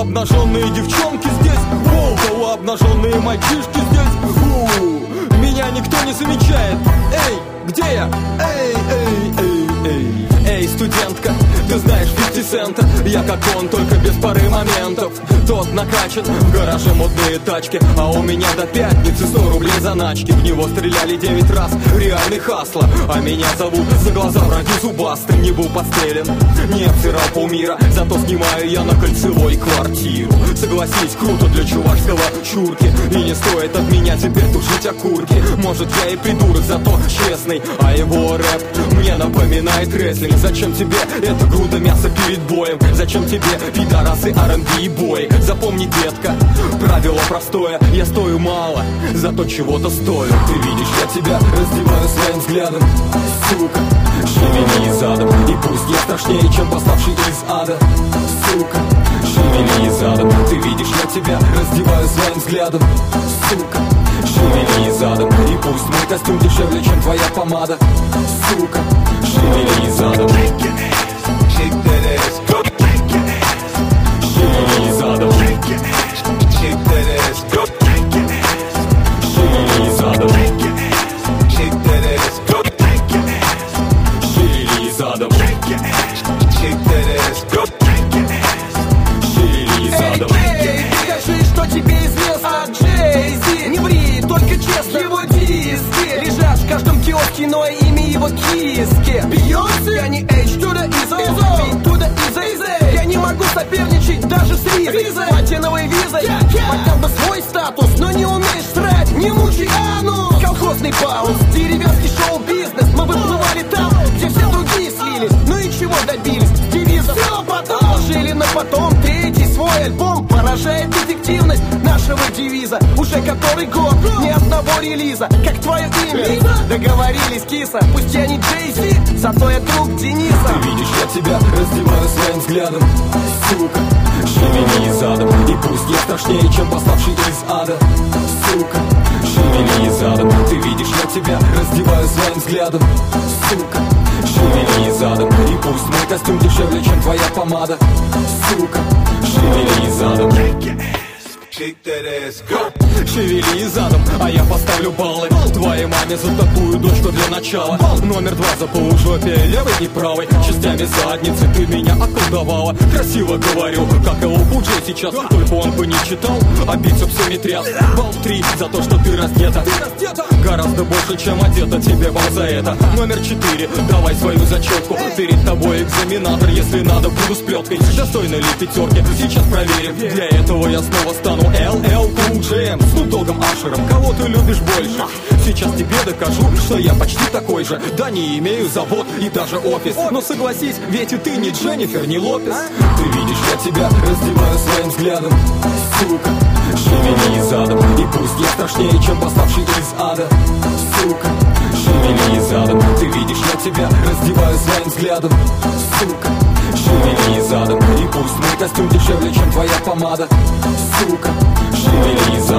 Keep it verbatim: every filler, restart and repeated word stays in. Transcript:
Полуобнаженные девчонки здесь, воу, полуобнаженные мальчишки здесь, у, меня никто не замечает. Эй, где я? Эй, эй, эй, эй. Эй, студентка, ты знаешь пятьдесят цента. Я как он, только без пары моментов. Тот накачан, в гараже модные тачки, а у меня до пятницы сто рублей заначки. В него стреляли девять раз, реальный хасло. А меня зовут за глаза враги зубастый. Не был подстрелен, не обсирал полмира, зато снимаю я на Кольцевой квартиру. Согласись, круто для чувашского чурки. И не стоит от меня теперь тушить окурки. Может, я и придурок, зато честный, а его рэп мне напоминает рестлинг. Зачем тебе эта груда мяса перед боем? Зачем тебе пидорасы, ар энд би и бои? Запомни, детка, правило простое: я стою мало, зато чего-то стою. Ты видишь, я тебя раздеваю своим взглядом, сука, шевели задом. И пусть я страшнее, чем пославший из ада, сука, шевели задом. Ты видишь, я тебя раздеваю своим взглядом, сука, шевели задом. И пусть мой костюм дешевле, чем твоя помада, сука, шевели задом. Shake that ass, go shake your ass. Шевели задом. Shake your ass, shake that ass, go shake your ass. Шевели задом. Shake your ass, shake that ass, go shake your ass. Шевели задом. Shake your ass, shake that ass, go shake your ass. Шевели задом. Эй, скажи, что тебе известно от Джей-Зи. Не ври, только честно. Его диски лежат в каждом киоске, но имя его киски. Бейонсе, я не H to the Izzo, B to the Izzy. Я не могу соперничать даже с Ризой. Платиновой визой, хотел бы свой статус, но не умеешь срать, не мучай анус. Колхозный баунс, деревенский шоу-бизнес. Мы выплывали там, где все другие слились. Ну и чего добились? Девизом все потом жили на потом. Третий свой альбом поражает эффективность нашего девиза. Уже который год, ни одного релиза. Как твое имя? Договорились, киса. Пусть я не Джей-Зи, зато я друг Дениса. Ты видишь, я тебя раздеваю своим взглядом, сука, шевели задом. И пусть я страшнее, чем пославший из ада, сука, шевели задом. Ты видишь, я тебя раздеваю своим взглядом, сука, шевели задом. И пусть мой костюм дешевле, чем твоя помада, сука, шевели задом. Shake that ass, go. Шевели задом, а я поставлю баллы твоей маме за такую дочку для начала. Номер два за полужопие, левой и правой частями задницы ты меня околдовала. Красиво говорю, как Эл Кул Джей сейчас, только он бы не читал, а бицепсами тряс. Балл три за то, что ты раздета, гораздо больше, чем одета, тебе балл за это. Номер четыре, давай свою зачетку, перед тобой экзаменатор, если надо, буду с плеткой. Достойны ли пятерки, сейчас проверим. Для этого я снова стану Эл Эл Кул Джей с Снупдогом Ашером. Кого ты любишь больше? Сейчас тебе докажу, что я почти такой же. Да, не имею завод и даже офис, но согласись, ведь и ты не Дженнифер, не Лопес. Ты видишь, я тебя раздеваю своим взглядом, сука, шевели задом. И пусть я страшнее, чем пославший из ада, сука, шевели задом. Ты видишь, я тебя раздеваю своим взглядом, сука, шевели задом. И пусть мой костюм дешевле, чем твоя помада, сука, шевели задом.